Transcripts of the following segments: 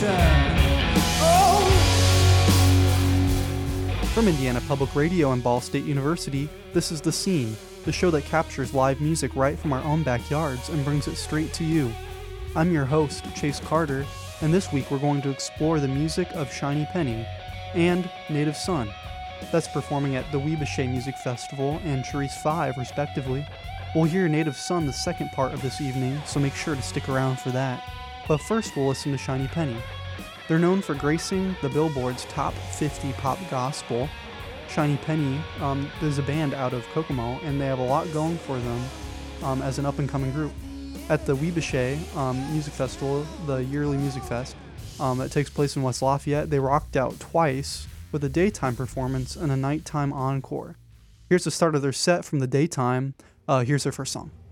From Indiana Public Radio and Ball State University, this is The Scene, the show that captures live music right from our own backyards and brings it straight to you. I'm your host, Chase Carter, and this week we're going to explore the music of Shiny Penny and Native Son. That's performing at the Weebusha Music Festival and Charisse 5, respectively. We'll hear Native Son the second part of this evening, so make sure to stick around for that. But first we'll listen to Shiny Penny. They're known for gracing the Billboard's top 50 pop gospel. Shiny Penny is a band out of Kokomo, and they have a lot going for them as an up-and-coming group. At the Weebusha Music Festival, the yearly music fest that takes place in West Lafayette, they rocked out twice with a daytime performance and a nighttime encore. Here's the start of their set from the daytime. Here's their first song.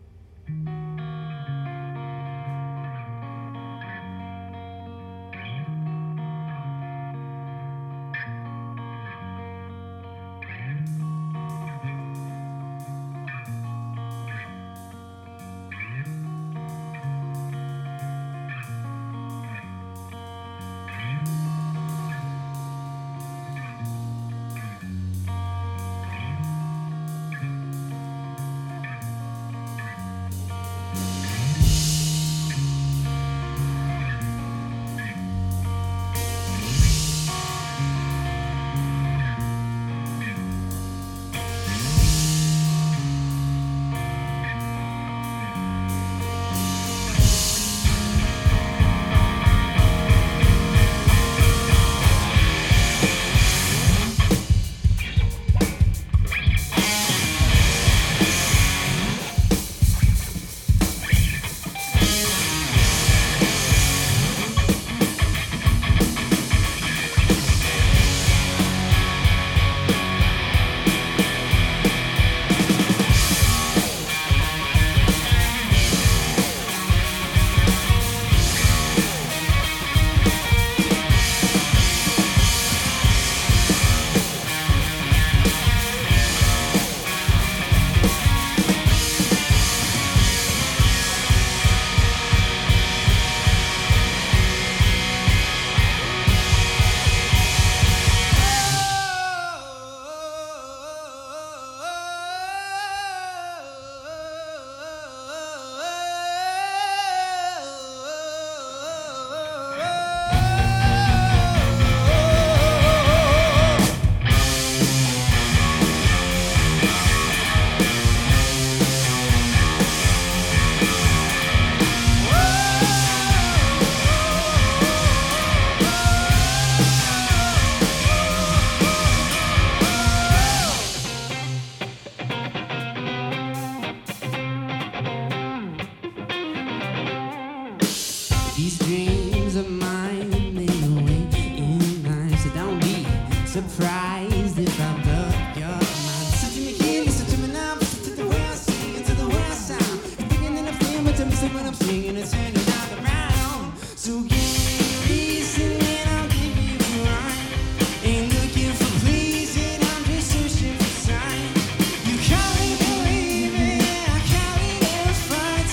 These dreams of mine, they away in life, so don't be surprised if I blow your mind. Listen to me here, listen to me now, listen to the way I sing, to the way I sound. You're thinking that I'm feeling, but tell me say when I'm singing and turning all around. So give me reason and I'll give you a rhyme. Ain't looking for pleasing, I'm just searching for sign. You call me baby, I call it a fight.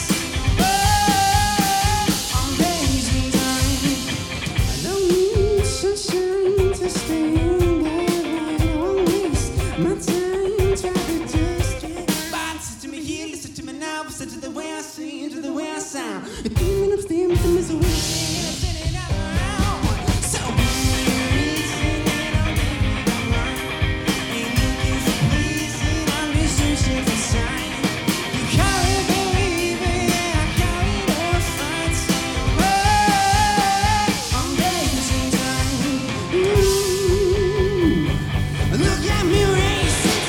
I'm blazing time. I don't need sunshine to stay in bed. I don't waste my time trying to just get by. Listen to me here, listen to me now, listen to the way I sing, to the way I sound. You're thinking I'm staying with the misery, and I'm sitting out around. So reason and I'll give you the rhyme. Ain't looking for pleasing, I'm just searching for sign. You call it baby, I call it a fight. I'm blazing time. Look at me racing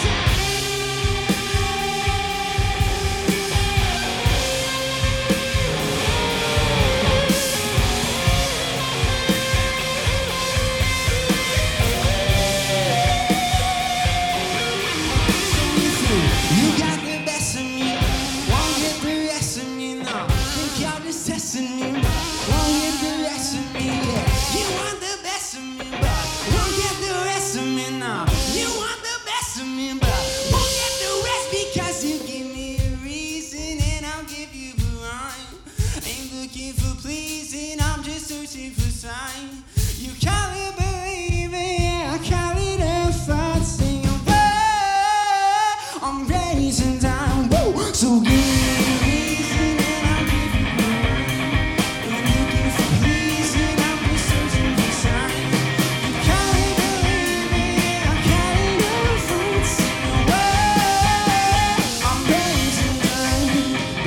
You got the best of me, won't get the rest of me, no. Think y'all just testing me, won't get the rest of me, yeah. You want the best of me, but won't get the rest of me, no. You want the best of me, but won't get the rest because you give me a reason and I'll give you a rhyme. Ain't looking for pleasing, I'm just searching for time. You can't believe it, yeah, I can't if I sing away. I'm raising down, woo. So give me a reason and I'll give you mine. When you give for pleasing, I'll be searching for sign. You can't believe it, yeah, I can't if I sing away. I'm raising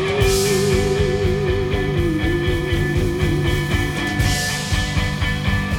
down,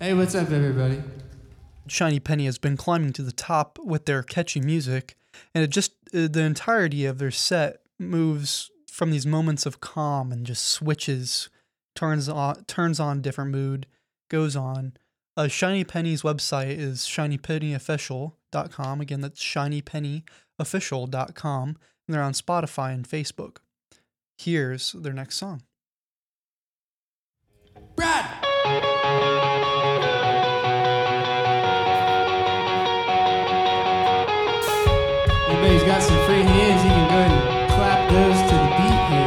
Hey, what's up, everybody? Shiny Penny has been climbing to the top with their catchy music, and it just the entirety of their set moves from these moments of calm and just switches, turns on different mood, goes on. Shiny Penny's website is shinypennyofficial.com. Again, that's shinypennyofficial.com, and they're on Spotify and Facebook. Here's their next song. Brad! Anybody's got some free hands, you can go ahead and clap those to the beat here.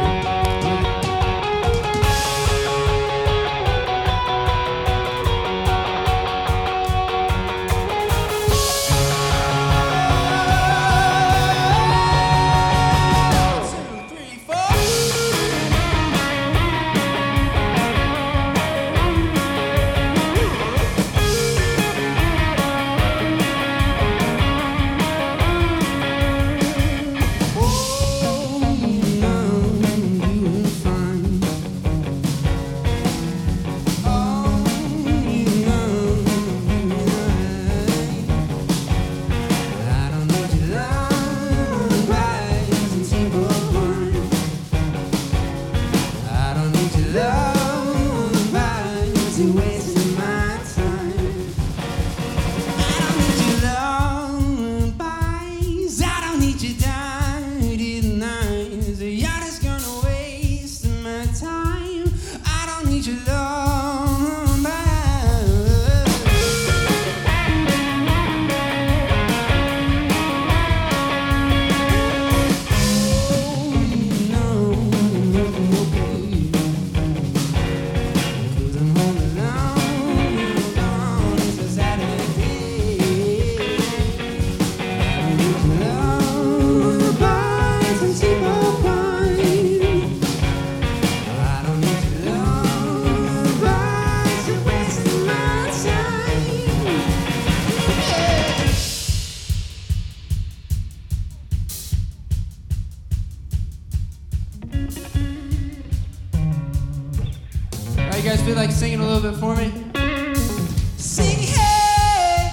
You guys feel like singing a little bit for me? Sing, hey,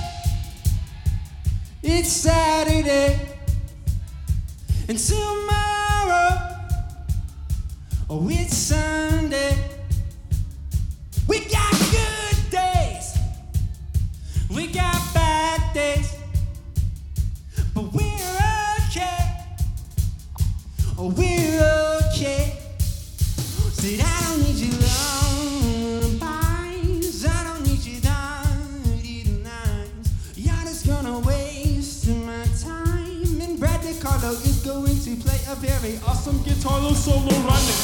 it's Saturday, and tomorrow, oh, it's Sunday. We got good days, we got bad days, but we're okay, oh, we're okay. Said I don't need you lullabies, I don't need you dirty nights. You're just gonna waste my time. And Brad DiCarlo is going to play a very awesome guitar solo running.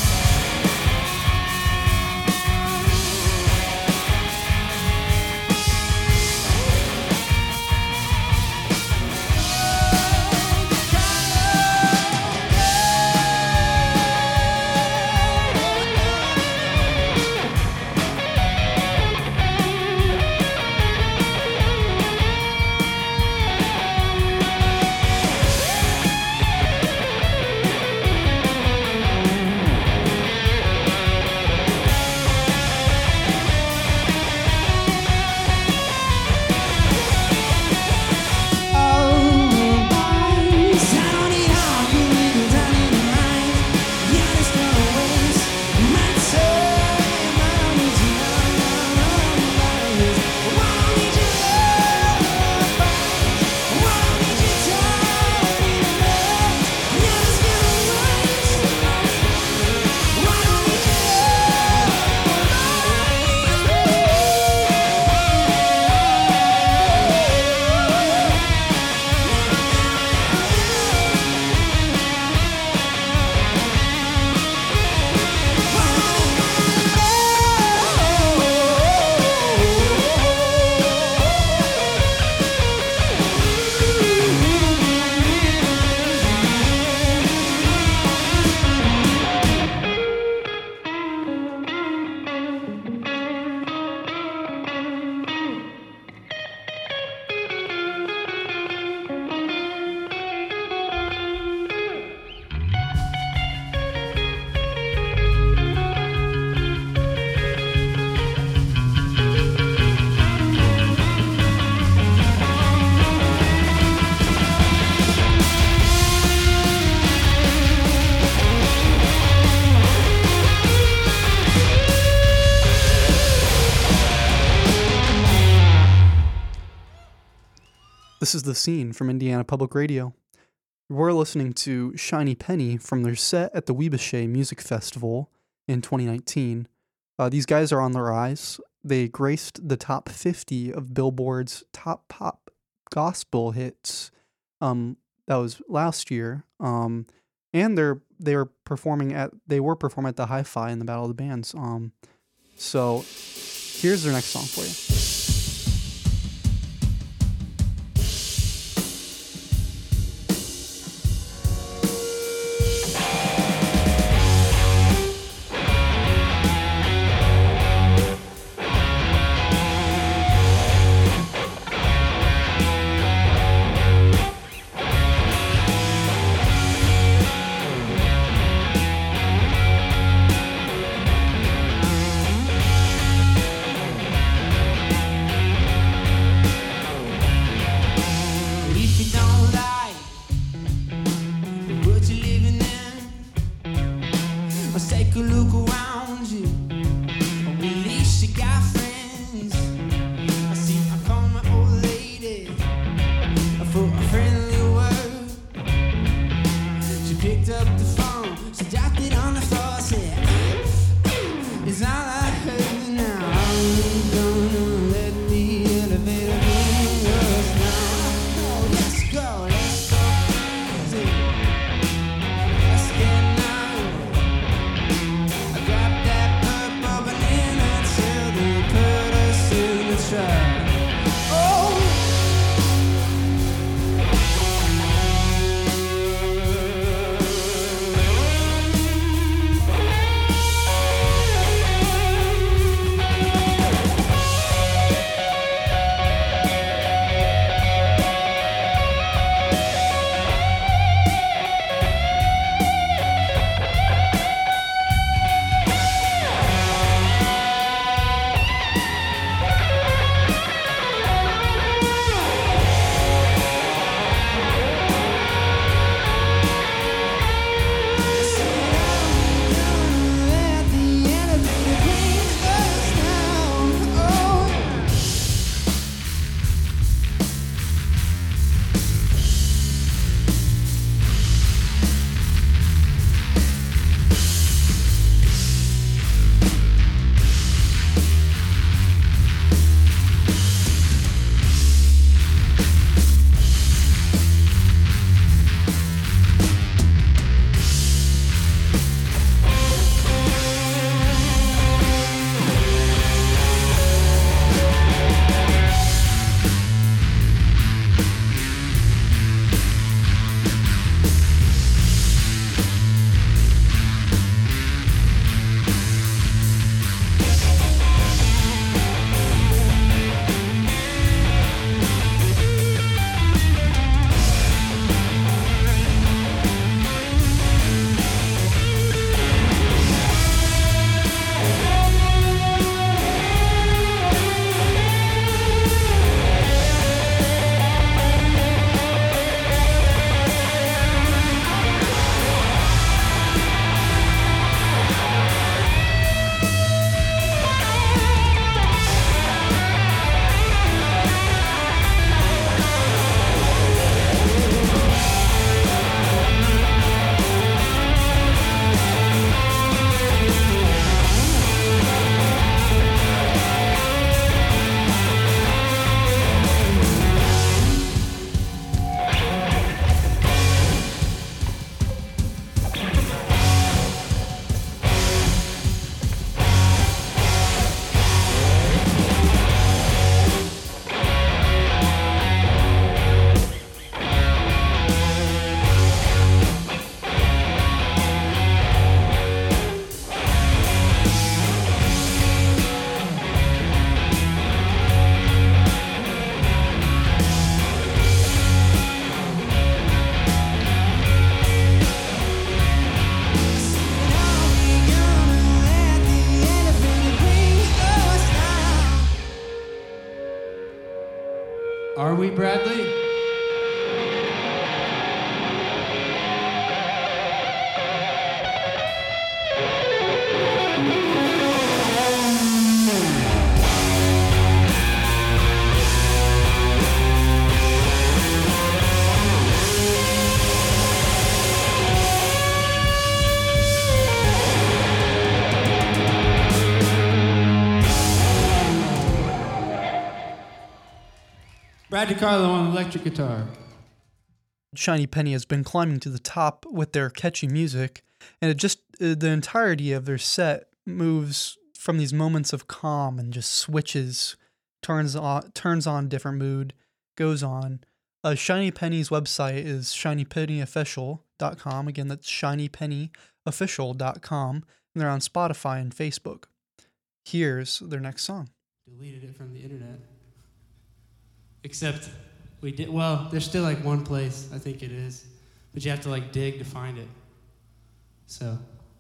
This is The Scene from Indiana Public Radio. We're listening to Shiny Penny from their set at the Weebusha Music Festival in 2019. These guys are on the rise. They graced the top 50 of Billboard's top pop gospel hits. That was last year. And they were performing at the Hi-Fi in the Battle of the Bands. So here's their next song for you. Are we, Bradley? Brad DiCarlo on electric guitar. Shiny Penny has been climbing to the top with their catchy music, and the entirety of their set moves from these moments of calm and just switches, turns on different mood, goes on. Shiny Penny's website is shinypennyofficial.com. Again, that's shinypennyofficial.com, and they're on Spotify and Facebook. Here's their next song. Deleted it from the internet. Except we did, well, there's still like one place, I think it is, but you have to like dig to find it. So.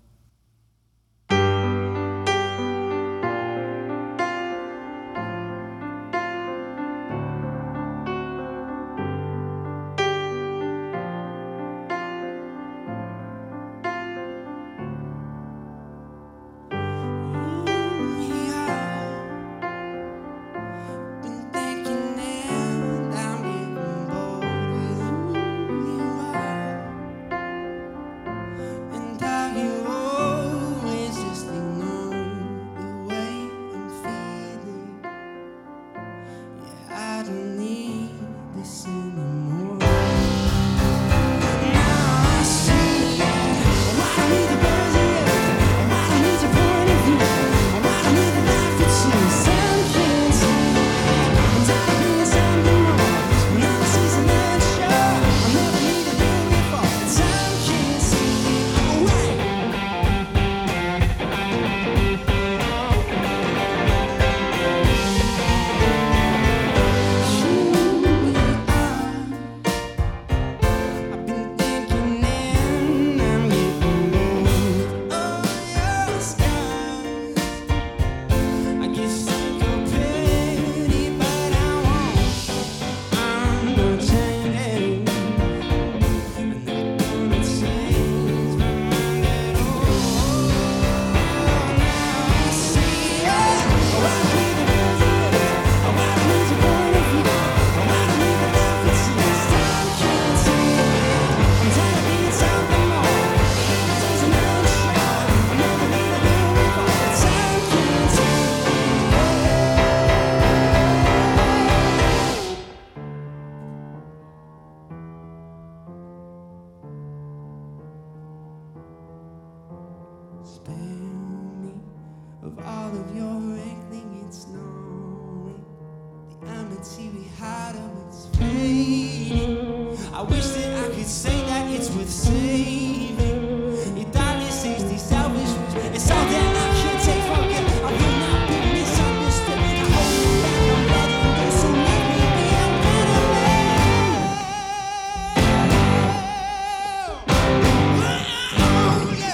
Of all of your wrinkling, it's knowing the amity we had, oh, it's fading. I wish that I could say that it's worth saving. Your darkness is the selfish, it's all that I can't take from you. I will not be misunderstood. I hold you back, I'm letting go, so make me be a better man. Oh, yeah.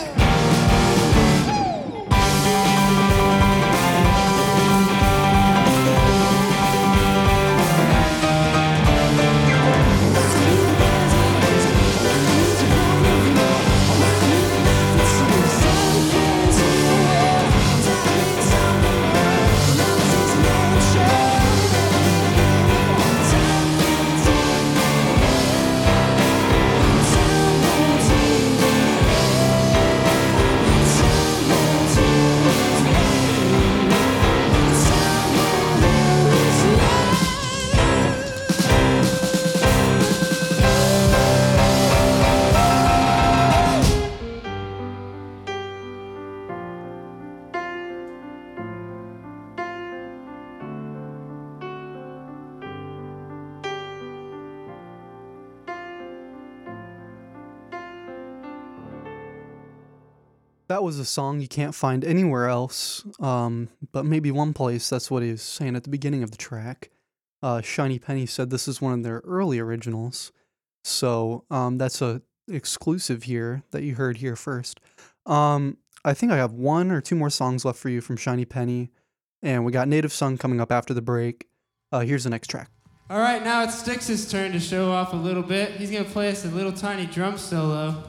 That was a song you can't find anywhere else, but maybe one place. That's what he was saying at the beginning of the track. Shiny Penny said this is one of their early originals, so that's a exclusive here that you heard here first. I think I have one or two more songs left for you from Shiny Penny, and we got Native Son coming up after the break. Here's the next track. All right, now it's Styx's turn to show off a little bit. He's gonna play us a little tiny drum solo.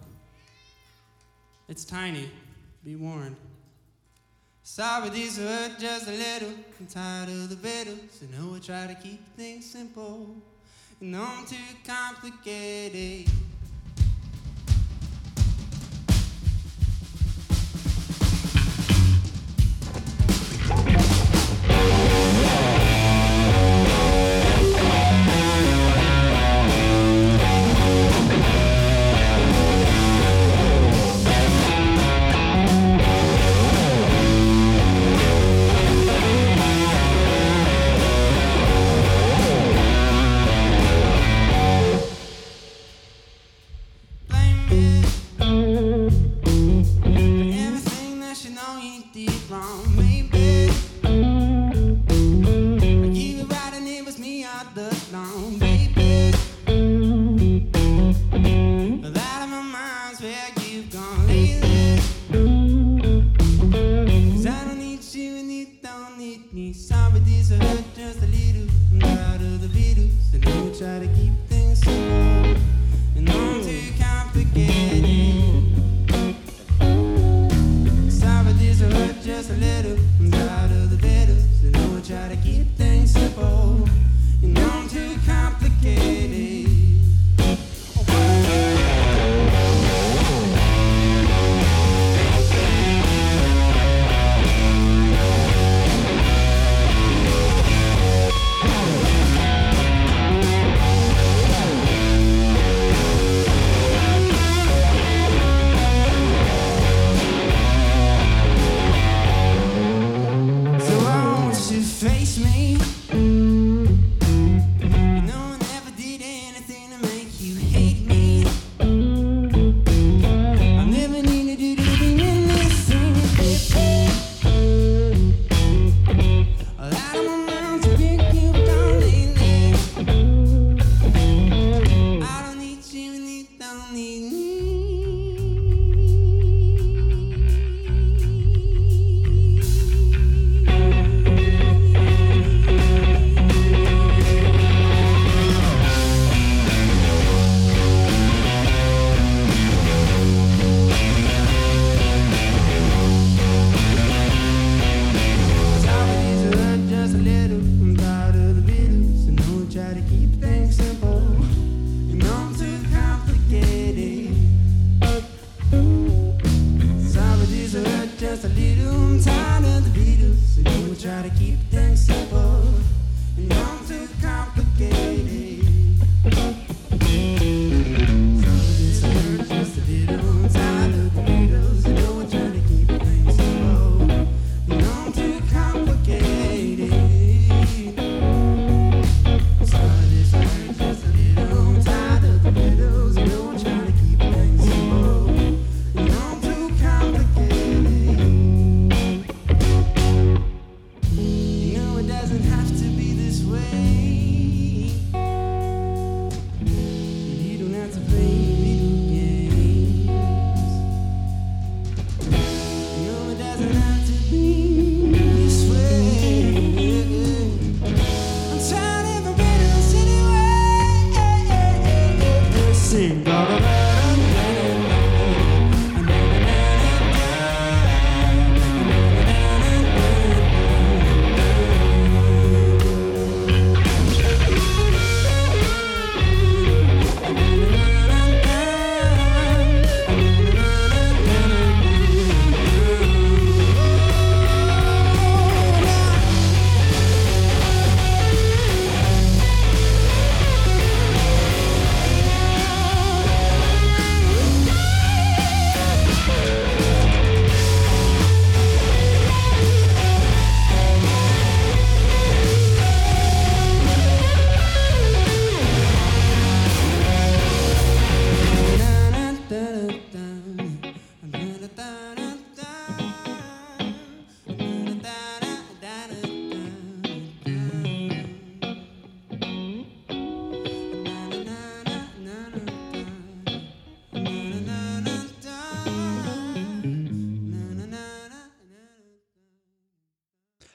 It's tiny, be warned. Sorry, these hurt just a little. I'm tired of the battle, so no, I try to keep things simple. And I'm too complicated.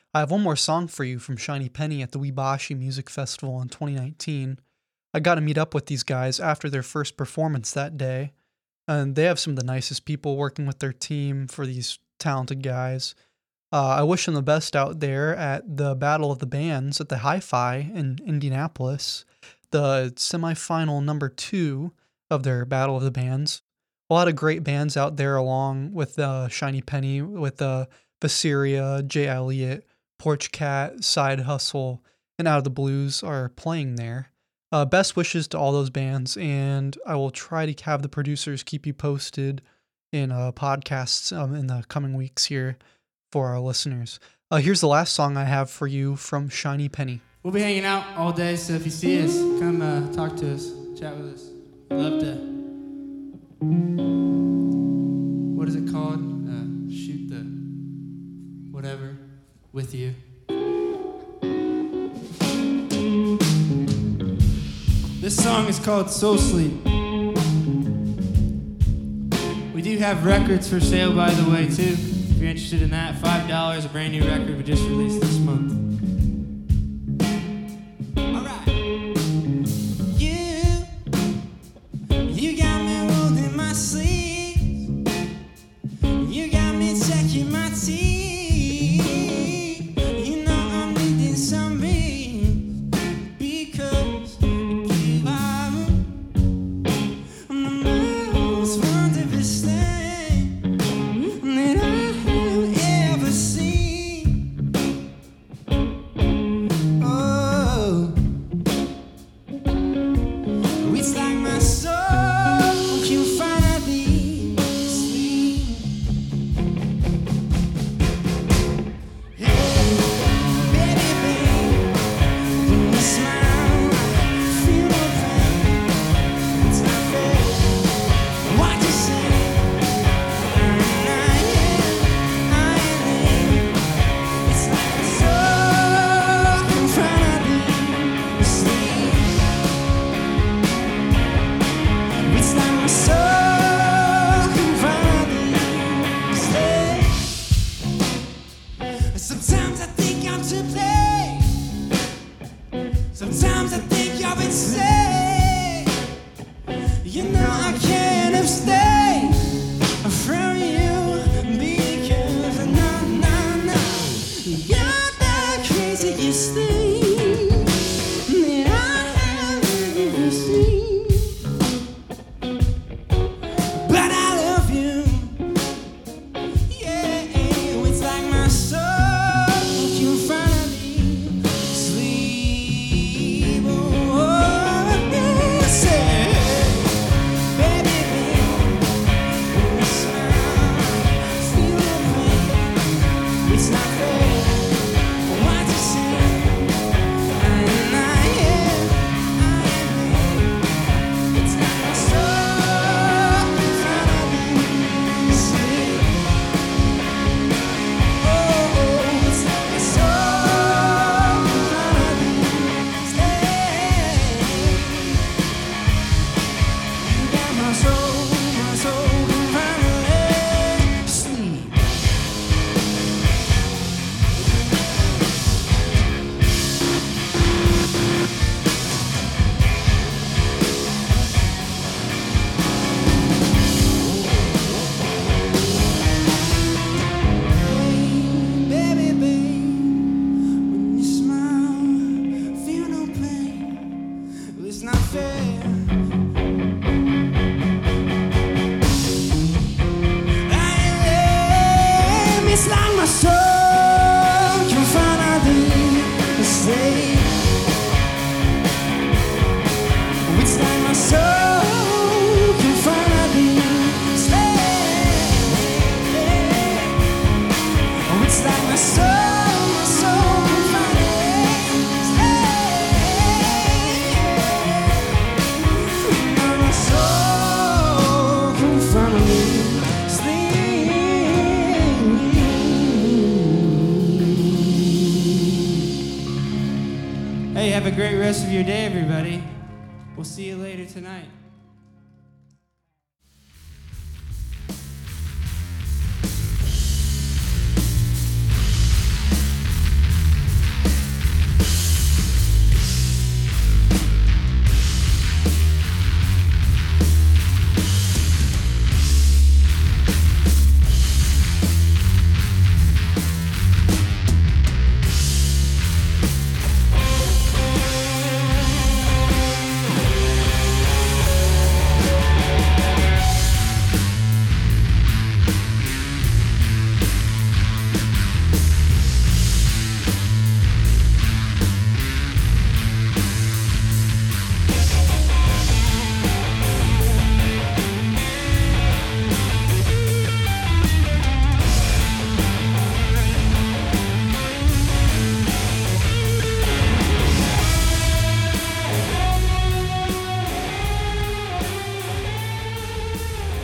I have one more song for you from Shiny Penny at the Weebashi Music Festival in 2019. I got to meet up with these guys after their first performance that day, and they have some of the nicest people working with their team for these talented guys. I wish them the best out there at the Battle of the Bands at the Hi-Fi in Indianapolis, the semifinal number 2 of their Battle of the Bands. A lot of great bands out there along with Shiny Penny, with Viseria, Jay Elliott, Porch Cat, Side Hustle, and Out of the Blues are playing there. Best wishes to all those bands, and I will try to have the producers keep you posted in podcasts in the coming weeks here for our listeners. Here's the last song I have for you from Shiny Penny. We'll be hanging out all day, so if you see us, come talk to us, chat with us. We'd love to. What is it called? Shoot the whatever with you. This song is called Soul Sleep. We do have records for sale, by the way, too. If you're interested in that, $5, a brand new record we just released this month. All right. You got me rolled in my sleep. You got me checking my teeth. You know I'm needing some beans because you give up. I'm the most wondrous thing that I have ever seen. Oh, it's like my soul can finally sleep. Hey, baby, babe, when you smile, I feel no pain. It's not fair what you say. I am. It's like my soul can finally sleep. It's like my soul can finally sleep. Sometimes I think I'm to blame. Sometimes I think you're insane. You know I can't abstain from you because no, you're the craziest thing that I have ever seen. But I love you. Yeah, it's like my soul can finally sleep. Oh, say, baby, when you smile, feel the pain. It's not fair what you say. I am. It's like my soul can finally sleep. Oh, it's like my soul can finally sleep. You got my soul can finally sleep. Baby, when you smile, feel no pain. It's not fair. I am. It's like my soul can finally sleep. It's like my soul can finally sleep. Oh, it's like my soul can finally sleep. My soul can finally sleep. Hey, have a great rest of your day, everybody. We'll see you later tonight.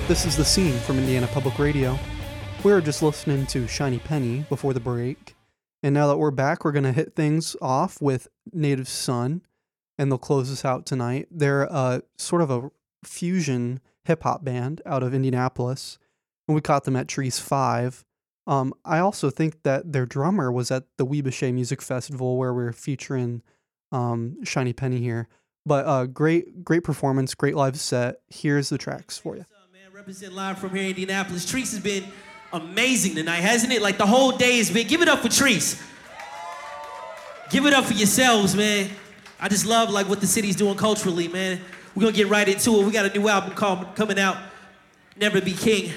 This is The Scene from Indiana Public Radio. We were just listening to Shiny Penny before the break. And now that we're back, we're going to hit things off with Native Son, and they'll close us out tonight. They're sort of a fusion hip-hop band out of Indianapolis, and we caught them at Trees 5. I also think that their drummer was at the Weebusha Music Festival where we're featuring Shiny Penny here. But great performance, great live set. Here's the tracks for you. What's up, man? Represent live from here in Indianapolis. Trees has been amazing tonight, hasn't it? Like the whole day has been. Give it up for Trees. Give it up for yourselves, man. I just love like what the city's doing culturally, man. We're gonna get right into it. We got a new album coming out, Never Be King.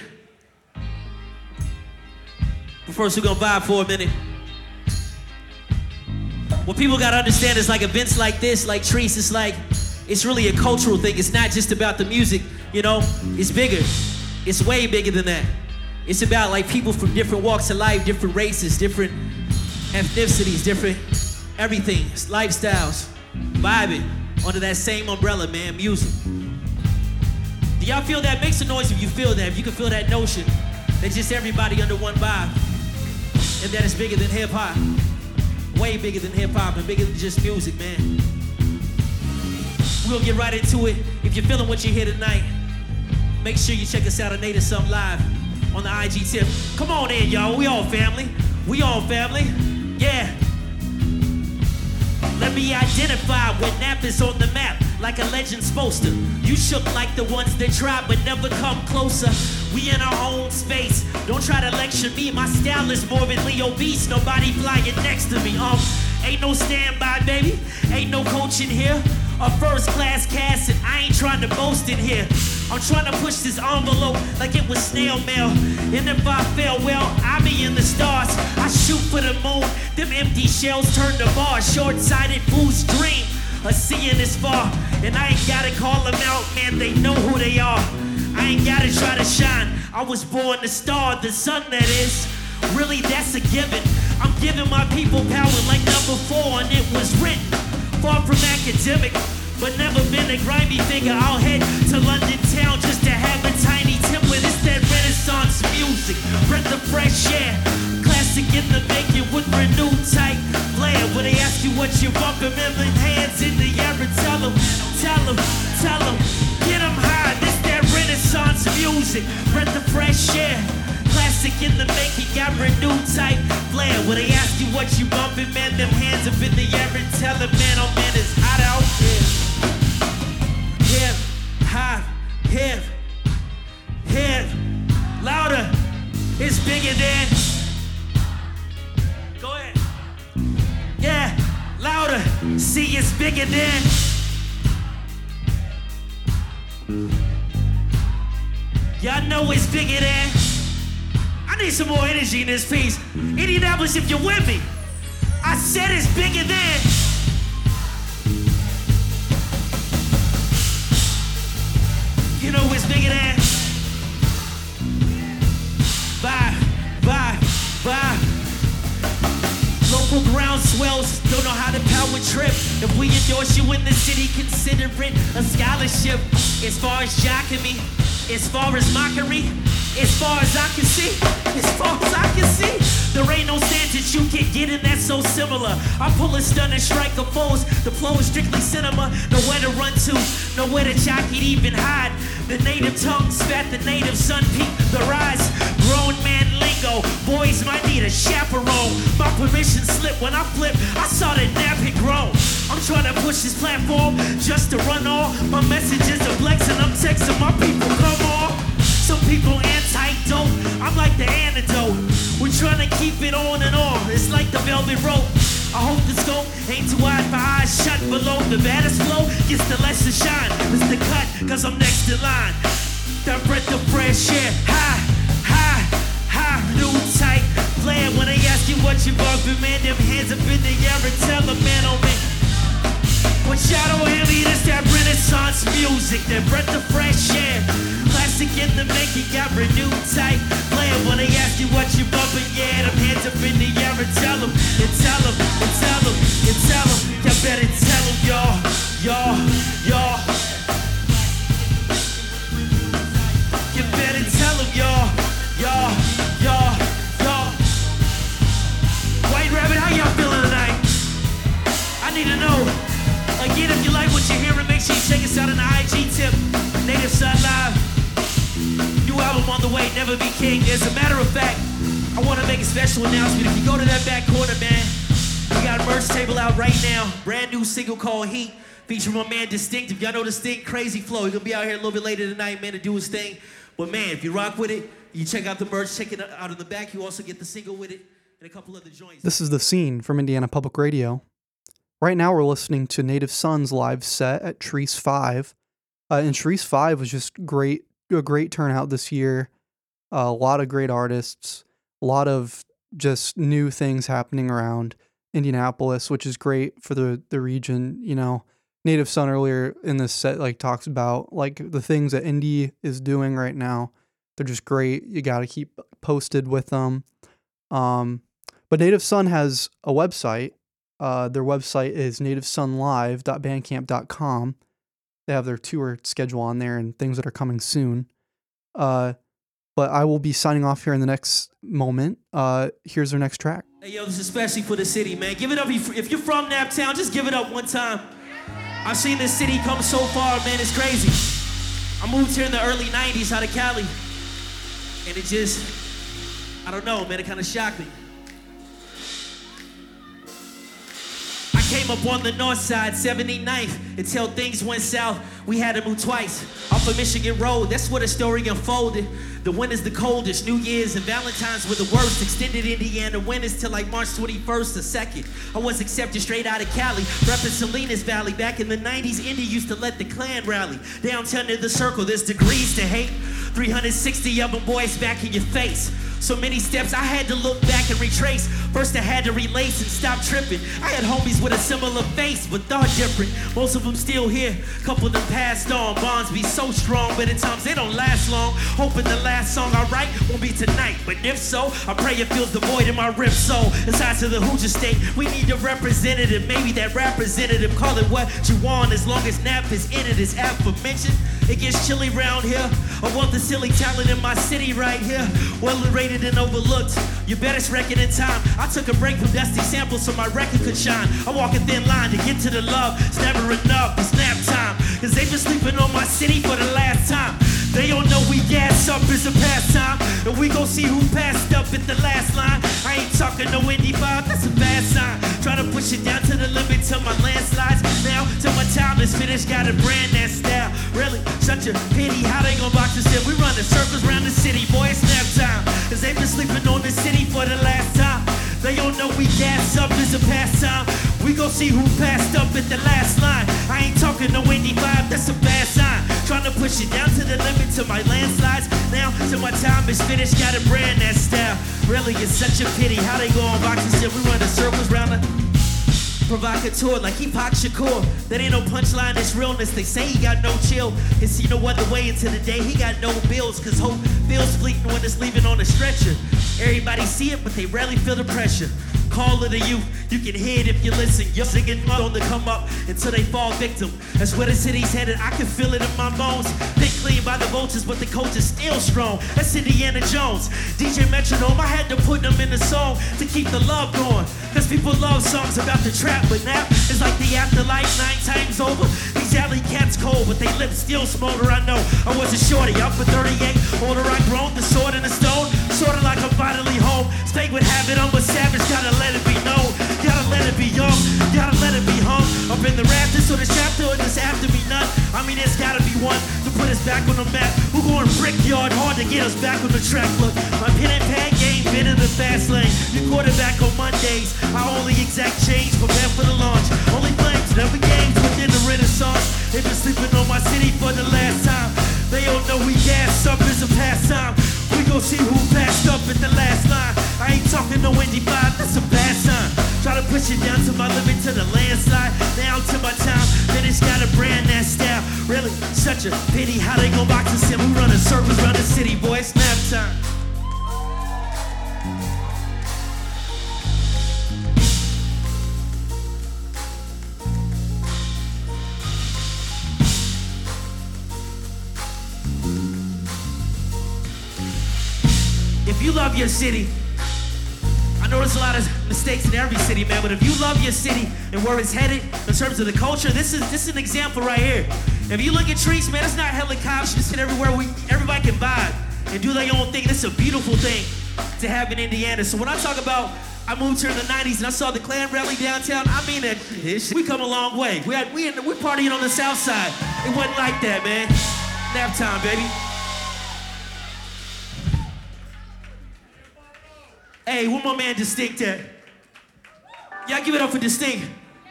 But first, we're gonna vibe for a minute. What people gotta understand is like events like this, like Trees, it's really a cultural thing. It's not just about the music, you know? It's bigger. It's way bigger than that. It's about like people from different walks of life, different races, different ethnicities, different everything, lifestyles, vibing under that same umbrella, man, music. Do y'all feel that? Make some noise if you feel that, if you can feel that notion that just everybody under one vibe, and that it's bigger than hip hop. Way bigger than hip hop and bigger than just music, man. We're gonna get right into it. If you're feeling what you hear tonight, make sure you check us out on Native Son Live on the IG tip. Come on in, y'all. We all family. We all family. Yeah. Let me identify when Nap is on the map, like a legend's supposed to. You shook like the ones that try but never come closer. We in our own space. Don't try to lecture me. My style is morbidly obese. Nobody flying next to me. Ain't no standby, baby. Ain't no coaching here. A first class cast, and I ain't trying to boast in here. I'm trying to push this envelope like it was snail mail. And if I fail, well, I be in the stars. I shoot for the moon. Them empty shells turn to bars. Short-sighted fools dream of seeing this far. And I ain't gotta call them out, man. They know who they are. I ain't gotta try to shine. I was born the star, the sun that is. Really, that's a given. I'm giving my people power like number 4, and it was written. Far from academic, but never been a grimy figure. I'll head to London town just to have a tiny template. It's that Renaissance music, breath of fresh air. Classic in the making with renewed type flair. When they ask you what you're bumping, remember hands in the air and tell them, get them high. This that Renaissance music, breath of fresh air. Classic in the making, got renewed type flair. When they ask you what you bumping, man, them hands up in the air and tell them, man, oh man, it's hot out here. Hip, hop, hip, hip, louder. It's bigger than. Go ahead. Yeah, louder. See, it's bigger than. Y'all know it's bigger than. I need some more energy in this piece. Indianapolis, if you're with me, I said it's bigger than. You know it's bigger than. Bye. Local ground swells don't know how to power trip. If we endorse you in the city, consider it a scholarship. As far as jocking me, as far as mockery, as far as I can see, there ain't no standards you can get in that's so similar. I pull a stun and strike a foes. The flow is strictly cinema. Nowhere to run to, nowhere to jock it even hide. The native tongue spat, the native sun peak, the rise. Grown man lingo, boys might need a chaperone. My permission slip when I flip, I saw that Nap had grown. I'm trying to push this platform just to run all my messages of flex, and I'm texting my people, come on. Some people anti-dope, I'm like the antidote. We're trying to keep it on and on, it's like the velvet rope. I hope the scope ain't too wide for eyes shut below. The baddest flow gets the lesser shine. It's the cut, cause I'm next in line. That breath of fresh air, high, new tight. Flair when they ask you what you bumping, man, them hands up in the air and tell them, man, oh man. What y'all don't hear me, this that Renaissance music, that breath of fresh air. Classic in the making, got renewed type. Player when they ask you what you bumping, yeah, them hands up in the air and tell them, y'all better tell them, y'all. You better I'm on the way, never be king. As a matter of fact, I want to make a special announcement. If you go to that back corner, man, we got a merch table out right now. Brand new single called Heat, featuring my man Distinctive. Y'all know Distinct, Crazy Flow. He's gonna be out here a little bit later tonight, man, to do his thing. But man, if you rock with it, you check out the merch, check it out in the back. You also get the single with it and a couple other joints. This is The Scene from Indiana Public Radio. Right now we're listening to Native Sons live set at Trees 5. And Trees 5 was just great, a great turnout this year. A lot of great artists, a lot of just new things happening around Indianapolis, which is great for the region. You know, Native Son earlier in this set like talks about like the things that Indy is doing right now. They're just great. You got to keep posted with them. But Native Son has a website. Their website is nativesunlive.bandcamp.com. They have their tour schedule on there and things that are coming soon. But I will be signing off here in the next moment. Here's their next track. Hey, yo, this is especially for the city, man. Give it up. If you're from Naptown, just give it up one time. I've seen this city come so far, man. It's crazy. I moved here in the early 90s out of Cali. And it just, I don't know, man. It kind of shocked me. I came up on the north side, 79th, until things went south. We had to move twice off of Michigan Road. That's where the story unfolded. The winter's the coldest, New Year's and Valentine's were the worst. Extended Indiana winters till like March 21st or 2nd. I was accepted straight out of Cali, repping Salinas Valley. Back in the 90s, Indy used to let the Klan rally. Downtown near the circle, there's degrees to hate. 360 of them boys back in your face. So many steps, I had to look back and retrace. First I had to relace and stop tripping. I had homies with a similar face, but thought different. Most of them still here, couple of them passed on. Bonds be so strong, but at times they don't last long. Hoping the last song I write won't be tonight, but if so, I pray it fills the void in my rib soul. Aside to the Hoosier state, we need a representative. Maybe that representative, call it what you want, as long as NAP is in it, as aforementioned. It gets chilly round here. I want the silly talent in my city right here. Well rated and overlooked. Your best record in time. I took a break from dusty samples so my record could shine. I walk a thin line to get to the love. It's never enough. It's nap time. Cause they've been sleeping on my city for the last time. They don't know we gas up is a pastime. And we gon' see who passed up at the last line. I ain't talking no Indy 5, that's a bad sign. Try to push it down to the limit till my landslides. Now, till my time is finished, gotta brand that style. Really, such a pity how they gon' box us in. We run the circles around the city, boy, it's nap time. Cause they've been sleeping on the city for the last time. They don't know we gas up is a pastime. We gon' see who passed up at the last line. I ain't talking no Indy 5, that's a bad sign. Trying to push it down to the limit to my landslides. Now, till my time is finished, gotta brand that style. Really, it's such a pity how they go on boxing shit. We run the circles round the provocateur like Tupac Shakur. That ain't no punchline, it's realness. They say he got no chill. Cause you know what, the way into the day, he got no bills. Cause hope feels fleeting when it's leaving on a stretcher. Everybody see it, but they rarely feel the pressure. Call of the youth, you can hear it if you listen. You're singing on to come up until they fall victim. That's where the city's headed, I can feel it in my bones. Picked clean by the vultures, but the coach is still strong. That's Indiana Jones, DJ Metronome. I had to put them in the song to keep the love going. Cause people love songs about the trap, but now it's like the afterlife 9 times over. These alley cats cold, but they lips still smolder. I know I was a shorty, up for 38. Older I grown, the sword and the stone. Sorta like I'm finally home. Stay with habit, I'm a savage, gotta let it be known. Gotta let it be young, gotta let it be hung. Up in the rafters, so this chapter and this after me none. I mean, there's gotta be one to put us back on the map. Who going brickyard hard to get us back on the track? Look, my pen and pad game been in the fast lane. You quarterback on Mondays, I only exact change, prepare for the launch. Only flames, never games within the Renaissance. They've been sleeping on my city for the last time. They don't know we gas up is a pastime. We gon' see who passed up at the last line. I ain't talking no Indy 5, that's a bad sign. Try to push it down to my limit to the landslide. Now to my time, finished, gotta brand that style. Really, such a pity how they gon' box us in. We running circles around the city, boy, it's nap time. If you love your city, I know there's a lot of mistakes in every city, man, but if you love your city and where it's headed in terms of the culture, this is an example right here. If you look at Trees, man, it's not helicopters, just everywhere everybody can vibe. and do their own thing. This is a beautiful thing to have in Indiana. So when I talk about I moved here in the 90s and I saw the Klan rally downtown, I mean that we come a long way. We're partying on the south side. It wasn't like that, man. Nap time, baby. Hey, one more man Distinct there. Y'all give it up for Distinct.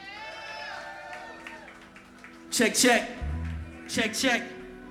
Check, check. Check, check.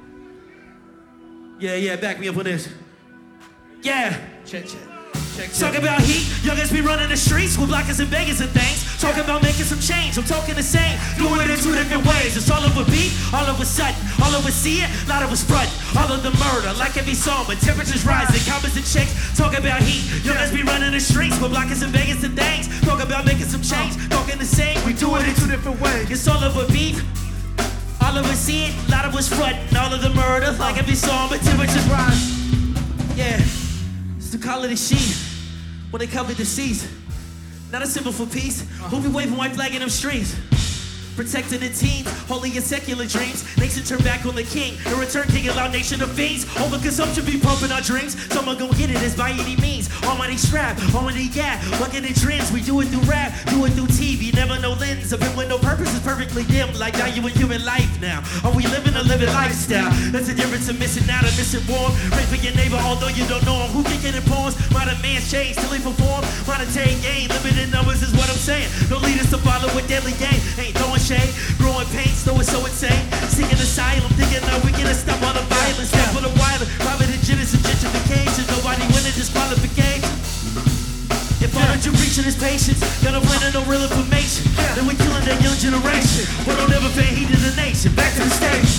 Yeah, back me up on this. Yeah. Check, check. Talk about heat, youngest be running the streets with blockers and Vegas and things. Talking about making some change, I'm talking the same. Doing it in two different ways. It's all of a beat, all of a sudden. All of us see it, a lot of us front. All of the murder, like every song, but temperatures rising, comments and checks. Talk about heat, youngest be running the streets with blockers and Vegas and things. Talk about making some change, talking the same. We do it in two different ways. It's all of a beat. All of us see it, a lot of us front. All of the murder, like every song, but temperatures rise. Yeah, it's the color of the sheet. When they cover deceased, not a symbol for peace. Who be waving white flag in them streets? Protecting the teens, holy and secular dreams. Nation turn back on the king. In return, king allow nation of fiends. Overconsumption be pumping our drinks. Someone gon' get it as by any means. Almighty strap, almighty gap. Bucket in trends, we do it through rap, do it through TV. Never no lens of it when no purpose is perfectly dim. Like value in human life now. Are we living a living lifestyle? That's the difference of missing out and missing warm. Pray for your neighbor, although you don't know him. Who thinking in poems? Modern man's change till he perform. Monetary gain, limited numbers is what I'm saying. No leaders to follow with deadly game. Ain't throwing shade, growing pains, though it's so insane. Seeking asylum, thinking that we gonna stop all the violence. Step for the wild, private agendas and gentrification. Nobody winning disqualification. If all that you preaching is patience, gonna plan no real information. Then we killing that young generation. But don't ever pay heed to the nation. Back to the stage.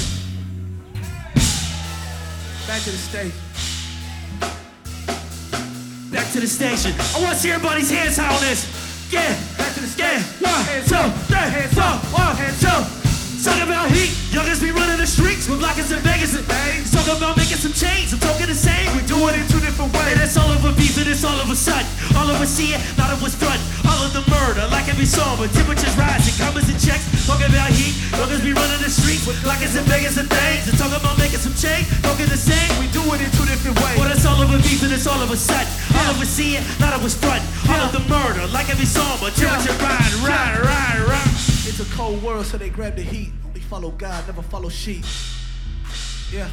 Back to the stage. Back to the station. I want to see everybody's hands high on this. Yeah, back to the stage. Yeah, 1, 2, 3, 4, 1, 2. Talk about heat, youngest be running the streets with blockers and Vegas and things. Talk about making some change, I'm talking the same. We do it in two different ways. And it's all of a beef and it's all of a sudden. All of us see it, not of us front. All of the murder, like every song, but temperatures rising, comments and checks. Talking about heat, youngest be running the streets with blockers and Vegas and things. And talk about making some change, talking the same. We do it in two different ways. Well, it's all of a beef and it's all of a sudden. All of us see it, not of us front. All of the murder, like every song, but temperature ride. It's a cold world, so they grab the heat. Only follow God, never follow sheep. Yeah.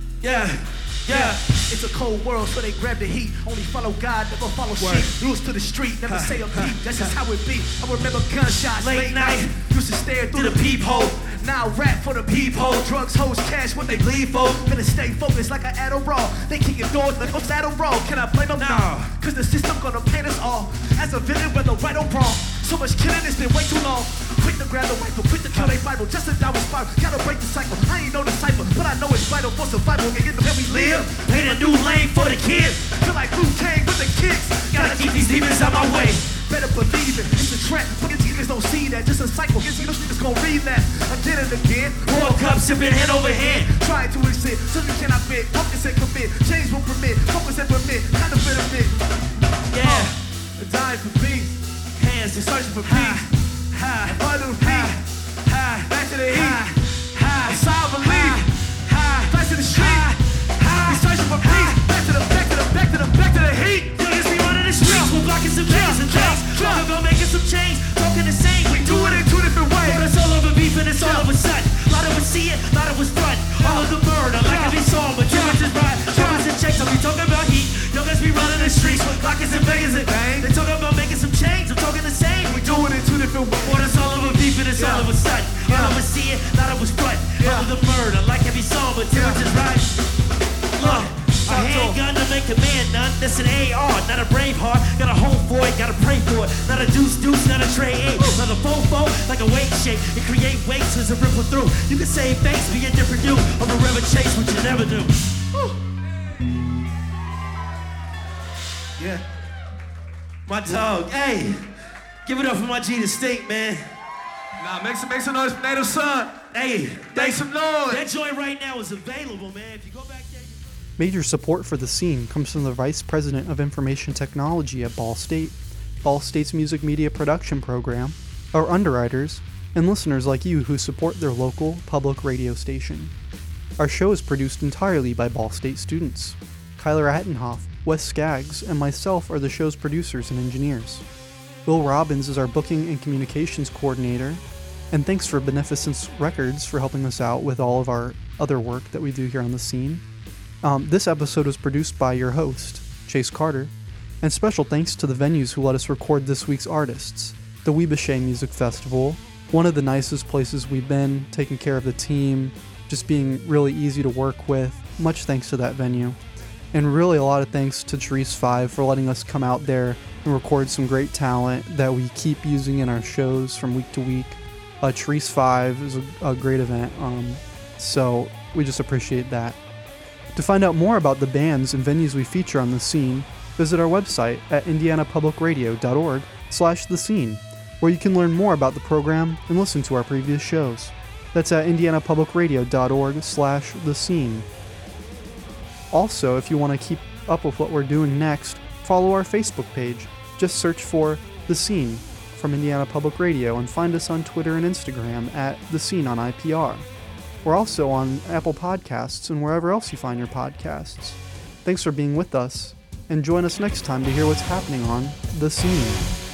It's a cold world, so they grab the heat. Only follow God, never follow sheep. Rules to the street, never say a peep. That's just how it be. I remember gunshots, late night. Used to stare through the peephole. Now rap for the peephole. Drugs, hoes, cash, what they leave for. Gonna stay focused like an Adderall. They kick your doors like what's Adderall? Can I blame them? No. Cause the system gonna paint us all as a villain, whether right or wrong. So much killing, it's been way too long. Quick to grab the rifle, quick to kill their Bible. Just a downward spiral, gotta break the cycle. I ain't know the cipher, but I know it's vital for survival. And in the way we live, Paint a new lane for the kids. feel like Wu-Tang with the kicks. Gotta keep these demons out my way. Better believe it, it's a trap. Fucking demons don't see that, just a cycle. Guess you niggas gon' read that again and again. Pour cups, sipping hand over hand. Trying to exist, so you cannot fit. Focus and commit, change will permit. Focus and permit, kind of bit of it. Yeah. Dying for peace, Hands they're searching for peace. And find the peace, back to the heat. Inside believe, back to the street. We're searching for peace, back to the heat. Youngest be running the streets with blockers and Vegas and things. Talking about making some change, talking the same. We do it in two different ways. But it's all over beef and it's all of a sudden. A lot of us see it, a lot of us front. All of the murder, like every song, but temperatures rise. Comments and checks, I'll be talking about heat. Youngest be running the streets with blockers and Vegas and things. They talking about making some change, I'm talking the same. We do it in two different ways. But it's all over beef and it's all of a sudden. All of us see it, a lot of us front. All of the murder, like every song, but temperatures rise. Look, a handgun to make a man none. That's an AR, not a brave heart. Got a hope for it, gotta pray for it. Not a deuce, not a tray eight. Not a fofo, like a weight shape. And create weights as a ripple through. You can save face, be a different you. Or forever chase what you never do. Yeah. My dog, hey. Give it up for my G Distinct, man. Nah, make some noise for Native Son. Hey, Make some noise. that joint right now is available, man. If you go back there. Major support for the scene comes from the Vice President of Information Technology at Ball State, Ball State's music media production program, our underwriters, and listeners like you who support their local public radio station. Our show is produced entirely by Ball State students. Tyler Attenhoff, Wes Skaggs, and myself are the show's producers and engineers. Will Robbins is our booking and communications coordinator, and thanks for Beneficence Records for helping us out with all of our other work that we do here on The Scene. This episode was produced by your host, Chase Carter, and special thanks to the venues who let us record this week's artists. The Weebusha Music Festival, one of the nicest places we've been, taking care of the team, just being really easy to work with. Much thanks to that venue. And really a lot of thanks to Therese 5 for letting us come out there and record some great talent that we keep using in our shows from week to week. Therese 5 is a great event, so we just appreciate that. To find out more about the bands and venues we feature on The Scene, visit our website at indianapublicradio.org/The Scene, where you can learn more about the program and listen to our previous shows. That's at indianapublicradio.org/The Scene. Also, if you want to keep up with what we're doing next, follow our Facebook page. Just search for The Scene from Indiana Public Radio and find us on Twitter and Instagram at The Scene on IPR. We're also on Apple Podcasts and wherever else you find your podcasts. Thanks for being with us, and join us next time to hear what's happening on The Scene.